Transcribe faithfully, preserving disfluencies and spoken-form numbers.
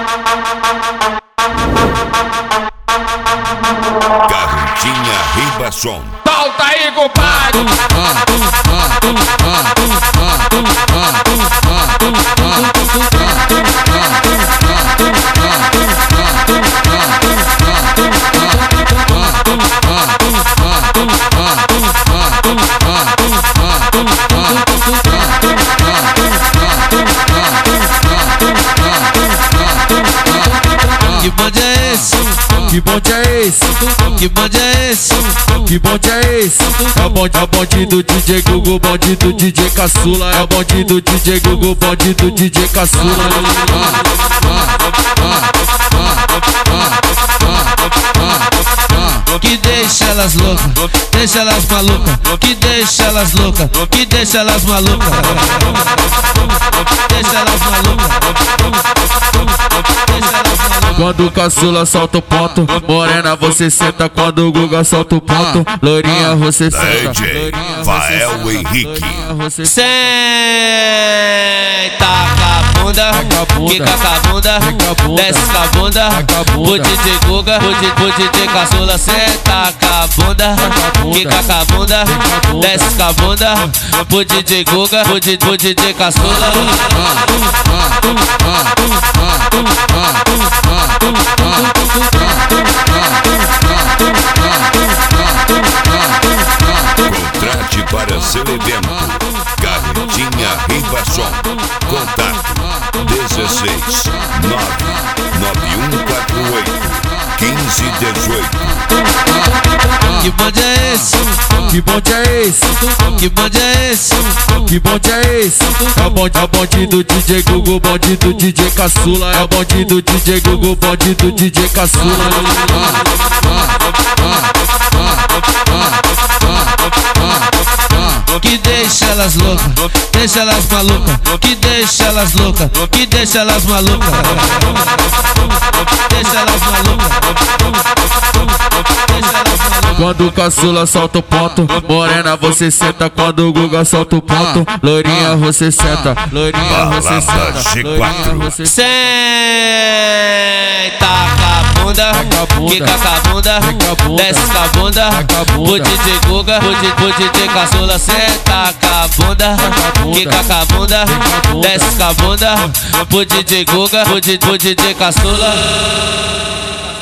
Carretinha Ribação. Solta aí, compadre. Que bonde é esse? Que bonde é esse? Que bonde é esse? Que bonde é esse? É o bonde, é o bonde do D J Gugu, bonde do D J Caçula. É o bonde do D J Gugu, bonde do D J Caçula. Que deixa elas loucas, deixa elas malucas. Que deixa elas loucas, que deixa elas malucas. Deixa elas malucas. Deixa elas malucas. Quando o caçula solta o ponto, morena você senta. Quando o Guga solta o ponto, loirinha você senta. D J Vael Henrique. Senta com a bunda, quica com a bunda, desce com a bunda. O D J Guga, o D J Caçula. Senta com a bunda, quica com a bunda, desce com a bunda. O D J Guga, o D J Caçula. Contrate para seu evento. Carretinha Ribação. Contato dezesseis nove nove um quatro oito um cinco um oito. Que bonde é esse? Que bonde é esse? Que bonde é esse? Que bonde é esse? É o bonde, é o bonde do D J Gugu, bonde do D J Caçula. É o bonde do D J Gugu, bonde do D J Caçula. Que deixa elas loucas, deixa elas malucas. Que deixa elas loucas, que deixa elas malucas. Deixa elas malucas. Deixa elas malucas. Quando o caçula solta o ponto, morena você senta. Quando o Guga solta o ponto, loirinha você senta. Loirinha você Balada G senta. quatro. Loirinha você senta. Senta com a bunda, quica com a bunda, desce com a bunda. O D J Guga, o D J Caçula. Senta com a bunda, quica com a bunda, desce com a bunda. O D J Guga, o D J Caçula.